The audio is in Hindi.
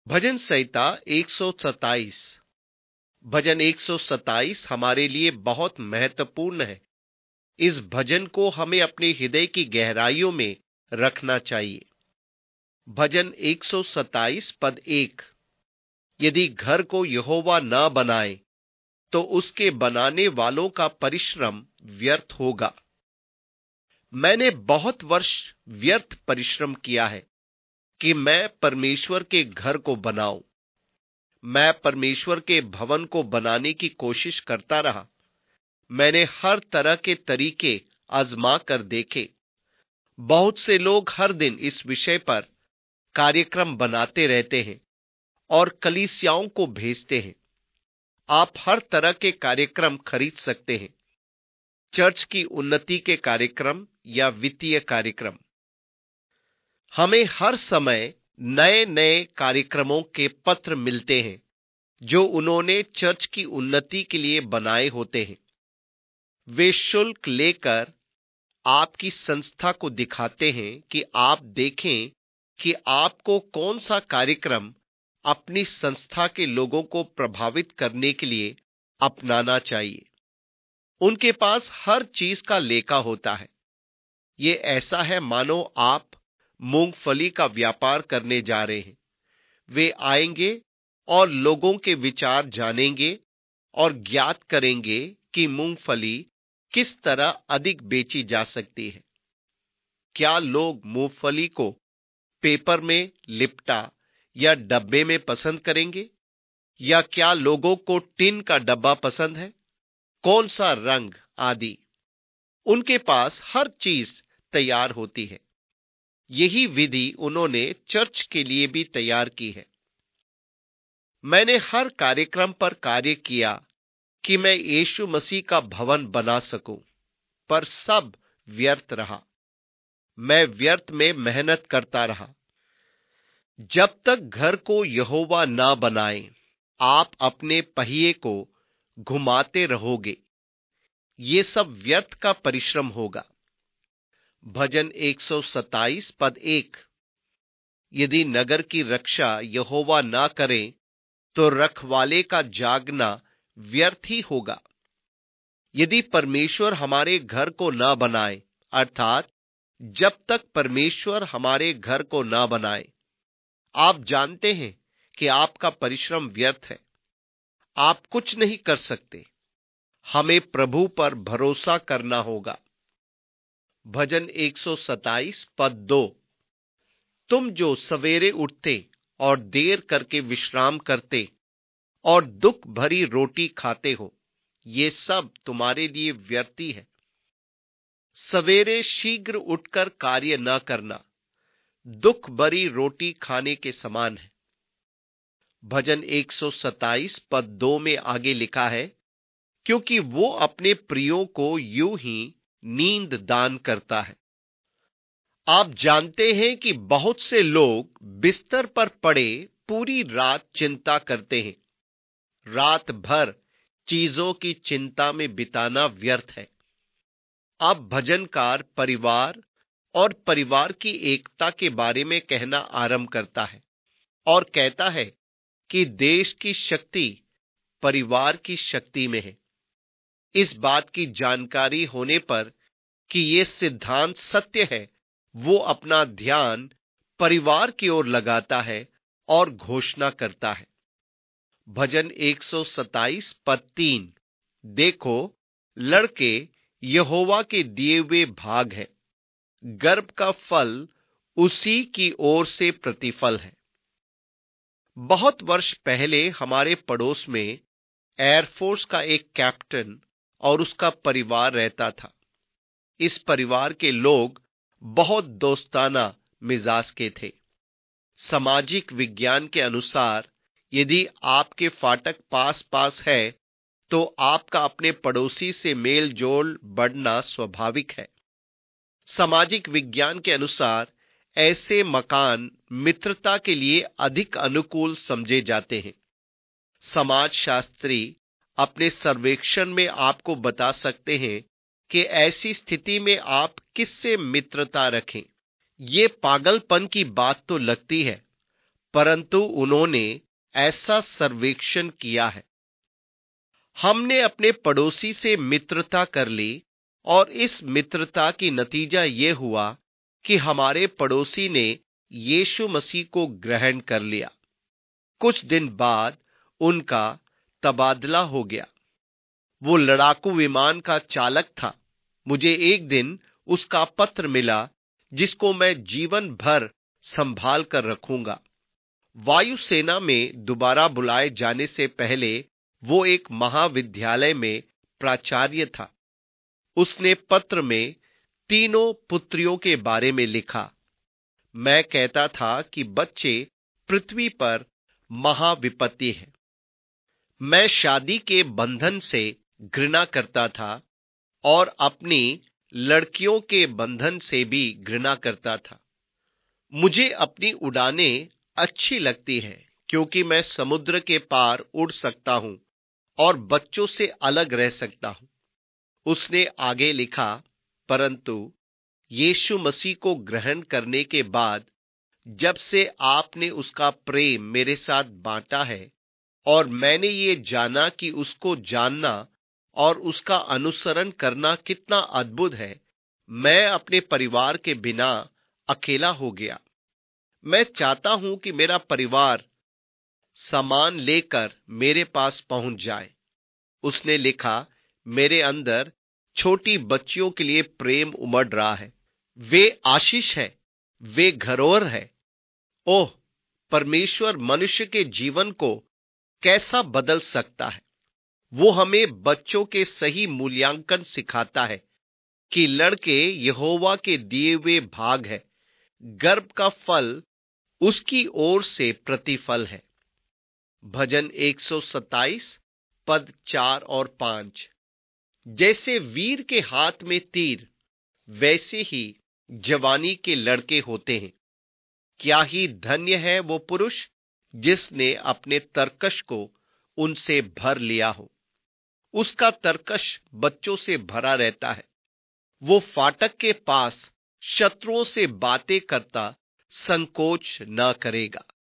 भजन संहिता 127। भजन 127 हमारे लिए बहुत महत्वपूर्ण है। इस भजन को हमें अपने हृदय की गहराइयों में रखना चाहिए। भजन 127 पद 1। यदि घर को यहोवा न बनाए तो उसके बनाने वालों का परिश्रम व्यर्थ होगा। मैंने बहुत वर्ष व्यर्थ परिश्रम किया है कि मैं परमेश्वर के घर को बनाऊं। मैं परमेश्वर के भवन को बनाने की कोशिश करता रहा। मैंने हर तरह के तरीके आजमा कर देखे। बहुत से लोग हर दिन इस विषय पर कार्यक्रम बनाते रहते हैं और कलीसियाओं को भेजते हैं। आप हर तरह के कार्यक्रम खरीद सकते हैं, चर्च की उन्नति के कार्यक्रम या वित्तीय कार्यक्रम। हमें हर समय नए नए कार्यक्रमों के पत्र मिलते हैं जो उन्होंने चर्च की उन्नति के लिए बनाए होते हैं। वे शुल्क लेकर आपकी संस्था को दिखाते हैं कि आप देखें कि आपको कौन सा कार्यक्रम अपनी संस्था के लोगों को प्रभावित करने के लिए अपनाना चाहिए। उनके पास हर चीज का लेखा होता है। ये ऐसा है मानो आप मूंगफली का व्यापार करने जा रहे हैं। वे आएंगे और लोगों के विचार जानेंगे और ज्ञात करेंगे कि मूंगफली किस तरह अधिक बेची जा सकती है। क्या लोग मूंगफली को पेपर में लिपटा या डब्बे में पसंद करेंगे, या क्या लोगों को टिन का डब्बा पसंद है, कौन सा रंग आदि। उनके पास हर चीज तैयार होती है। यही विधि उन्होंने चर्च के लिए भी तैयार की है। मैंने हर कार्यक्रम पर कार्य किया कि मैं यीशु मसीह का भवन बना सकूं, पर सब व्यर्थ रहा। मैं व्यर्थ में मेहनत करता रहा। जब तक घर को यहोवा ना बनाए, आप अपने पहिए को घुमाते रहोगे। ये सब व्यर्थ का परिश्रम होगा। भजन 127 पद 1। यदि नगर की रक्षा यहोवा ना करे तो रखवाले का जागना व्यर्थ ही होगा। यदि परमेश्वर हमारे घर को ना बनाए, अर्थात जब तक परमेश्वर हमारे घर को ना बनाए, आप जानते हैं कि आपका परिश्रम व्यर्थ है। आप कुछ नहीं कर सकते। हमें प्रभु पर भरोसा करना होगा। भजन 127 पद 2। तुम जो सवेरे उठते और देर करके विश्राम करते और दुख भरी रोटी खाते हो, ये सब तुम्हारे लिए व्यर्थी है। सवेरे शीघ्र उठकर कार्य न करना दुख भरी रोटी खाने के समान है। भजन 127 पद 2 में आगे लिखा है, क्योंकि वो अपने प्रियों को यूं ही नींद दान करता है। आप जानते हैं कि बहुत से लोग बिस्तर पर पड़े पूरी रात चिंता करते हैं। रात भर चीजों की चिंता में बिताना व्यर्थ है। अब भजनकार परिवार और परिवार की एकता के बारे में कहना आरंभ करता है और कहता है कि देश की शक्ति परिवार की शक्ति में है। इस बात की जानकारी होने पर कि यह सिद्धांत सत्य है, वो अपना ध्यान परिवार की ओर लगाता है और घोषणा करता है। भजन 127 पद 3। देखो, लड़के यहोवा के दिए हुए भाग है, गर्भ का फल उसी की ओर से प्रतिफल है। बहुत वर्ष पहले हमारे पड़ोस में एयरफोर्स का एक कैप्टन और उसका परिवार रहता था। इस परिवार के लोग बहुत दोस्ताना मिजाज के थे। सामाजिक विज्ञान के अनुसार यदि आपके फाटक पास पास है तो आपका अपने पड़ोसी से मेल जोल बढ़ना स्वाभाविक है। सामाजिक विज्ञान के अनुसार ऐसे मकान मित्रता के लिए अधिक अनुकूल समझे जाते हैं। समाजशास्त्री अपने सर्वेक्षण में आपको बता सकते हैं कि ऐसी स्थिति में आप किससे मित्रता रखें। ये पागलपन की बात तो लगती है, परंतु उन्होंने ऐसा सर्वेक्षण किया है। हमने अपने पड़ोसी से मित्रता कर ली और इस मित्रता की नतीजा ये हुआ कि हमारे पड़ोसी ने यीशु मसीह को ग्रहण कर लिया। कुछ दिन बाद उनका तबादला हो गया। वो लड़ाकू विमान का चालक था। मुझे एक दिन उसका पत्र मिला जिसको मैं जीवन भर संभाल कर रखूंगा। वायुसेना में दोबारा बुलाए जाने से पहले वो एक महाविद्यालय में प्राचार्य था। उसने पत्र में तीनों पुत्रियों के बारे में लिखा। मैं कहता था कि बच्चे पृथ्वी पर महाविपत्ति है। मैं शादी के बंधन से घृणा करता था और अपनी लड़कियों के बंधन से भी घृणा करता था। मुझे अपनी उड़ानें अच्छी लगती हैं क्योंकि मैं समुद्र के पार उड़ सकता हूं और बच्चों से अलग रह सकता हूं। उसने आगे लिखा, परंतु यीशु मसीह को ग्रहण करने के बाद जब से आपने उसका प्रेम मेरे साथ बांटा है और मैंने ये जाना कि उसको जानना और उसका अनुसरण करना कितना अद्भुत है, मैं अपने परिवार के बिना अकेला हो गया। मैं चाहता हूं कि मेरा परिवार सामान लेकर मेरे पास पहुंच जाए। उसने लिखा, मेरे अंदर छोटी बच्चियों के लिए प्रेम उमड़ रहा है। वे आशीष है, वे घरोर है। ओह, परमेश्वर मनुष्य के जीवन को कैसा बदल सकता है। वो हमें बच्चों के सही मूल्यांकन सिखाता है कि लड़के यहोवा के दिए हुए भाग है। गर्भ का फल उसकी ओर से प्रतिफल है। भजन 127 पद 4 और 5। जैसे वीर के हाथ में तीर, वैसे ही जवानी के लड़के होते हैं। क्या ही धन्य है वो पुरुष जिसने अपने तरकश को उनसे भर लिया हो। उसका तरकश बच्चों से भरा रहता है। वो फाटक के पास शत्रुओं से बातें करता संकोच न करेगा।